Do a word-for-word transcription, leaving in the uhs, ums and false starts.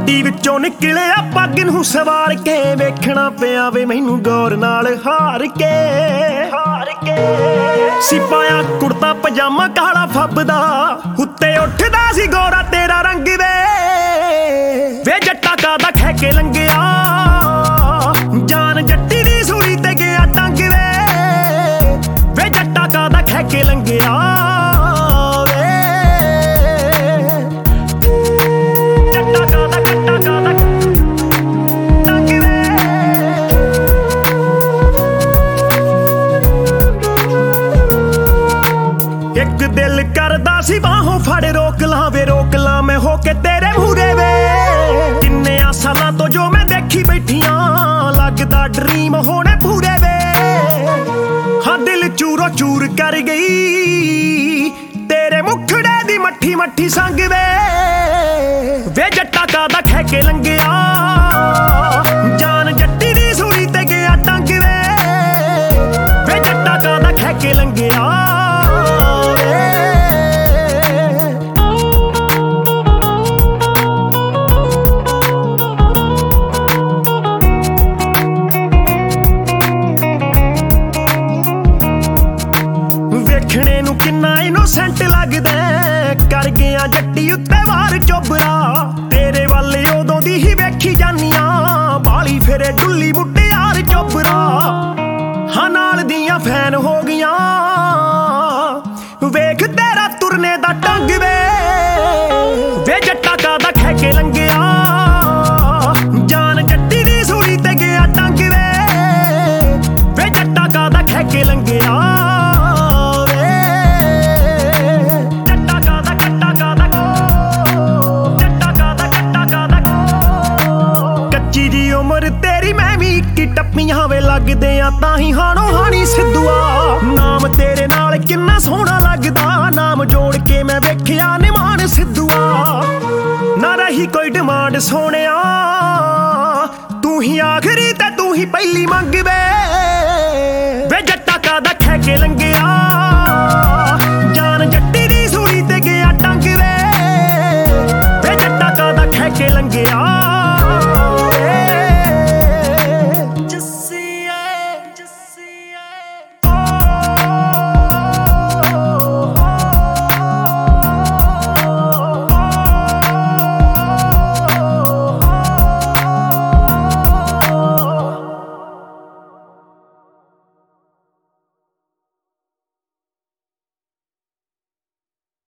ਗੱਡੀ ਵਿੱਚੋਂ ਨਿਕਲਿਆ ਪੱਗ ਨੂੰ ਸਵਾਰ ਕੇ ਵੇਖਣਾ ਪਿਆ ਵੇ ਮੈਨੂੰ ਗੌਰ ਨਾਲ ਹਾਰ ਕੇ ਹਾਰ ਕੇ ਸੀ ਪਾਇਆ ਕੁੜਤਾ ਪਜਾਮਾ ਕਾਲਾ ਫੱਬਦਾ ਉੱਤੇ ਉੱਠਦਾ ਸੀ ਗੋਰਾ ਤੇਰਾ ਰੰਗ ਵੇ ਵੇ ਜੱਟਾ ਕਾਦਾ ਖਹਿ ਕੇ ਲੰਘਿਆ ਜਾਨ ਜੱਟੀ ਦੀ ਸੂਲੀ ਤੇ ਗਿਆ ਟੰਗ ਵੇ ਵੇ ਜੱਟਾ ਕਾਦਾ ਖਹਿ ਕੇ ਲੰਘਿਆ ਇੱਕ ਦਿਲ ਕਰਦਾ ਸੀ ਬਾਹੋਂ ਫੜ ਰੋਕ ਲਾਂ ਵੇ ਰੋਕ ਲਾਂ ਮੈਂ ਹੋ ਕੇ ਤੇਰੇ ਮੂਹਰੇ ਵੇ ਕਿੰਨਿਆਂ ਸਾਲਾਂ ਤੋਂ ਜੋ ਮੈਂ ਦੇਖੀ ਬੈਠੀਆਂ ਲੱਗਦਾ ਡਰੀਮ ਹੋਣੇ ਪੂਰੇ ਵੇ ਹਾਂ ਦਿਲ ਚੂਰੋ ਚੂਰ ਕਰ ਗਈ ਤੇਰੇ ਮੁਖੜੇ ਦੀ ਮੱਠੀ ਮੱਠੀ ਸੰਗ ਵੇ ਵੇ ਜੱਟਾ ਕਾਦਾ ਖਹਿ ਕੇ ਲੰਘਿਆ ਜਾਨ ਜੱਟੀ ਦੀ ਸੂਲੀ ਤੇ ਗਿਆ ਟੰਗ ਵੇ ਵੇ ਜੱਟਾ ਕਾਦਾ ਖਹਿ ਕੇ ਲੰਘਿਆ ਵੇਖਣੇ ਨੂੰ ਕਿੰਨਾ ਇਨੋਸੈਂਟ ਲੱਗਦਾ ਕਰ ਗਿਆ ਜੱਟੀ ਉੱਤੇ ਵਾਰ ਚੋਬਰਾ ਤੇਰੇ ਵੱਲ ਉਦੋਂ ਦੀ ਹੀ ਵੇਖੀ ਜਾਨੀਆਂ ਬਾਲੀ ਫਿਰੇ ਡੁੱਲੀ ਮੁਟਿਆਰ ਚੋਬਰਾ ਹਾਂ ਨਾਲ ਦੀਆਂ ਫੈਨ ਹੋ ਗਈਆਂ ਵੇਖ ਤੇਰਾ ਤੁਰਨੇ ਦਾ ਢੰਗ ਵੇ ਵੇ ਜੱਟਾ ਕਾਦਾ ਖਹਿ ਕੇ ਲੰਘਿਆ ਜਾਨ ਜੱਟੀ ਦੀ ਸੂਲੀ ਤੇ ਗਿਆ ਟੰਗ ਵੇ ਵੇ ਜੱਟਾ ਕਾਦਾ ਖਹਿ ਕੇ ਲੰਘਿਆ ਉਮਰ ਤੇਰੀ ਮੈਂ ਵੀ ਇੱਕੀ ਟੱਪੀਆਂ ਵੇ ਲੱਗਦੇ ਆ ਤਾਂ ਹੀ ਹਾਣੋ ਹਾਣੀ ਸਿੱਧੂਆ ਨਾਮ ਤੇਰੇ ਨਾਲ ਕਿੰਨਾ ਸੋਹਣਾ ਲੱਗਦਾ ਨਾਮ ਜੋੜ ਕੇ ਮੈਂ ਵੇਖਿਆ ਨਿਮਾਨ ਸਿੱਧੂਆ ਨਾ ਰਹੀ ਕੋਈ ਡਿਮਾਂਡ ਸੋਹਣਿਆ ਤੂੰ ਹੀ ਆਖਰੀ ਤੇ ਤੂੰ ਹੀ ਪਹਿਲੀ ਮੰਗ ਵੇ ਵੇ ਜੱਟਾ ਕਾਦਾ ਖਹਿ ਕੇ ਲੰਘਿਆ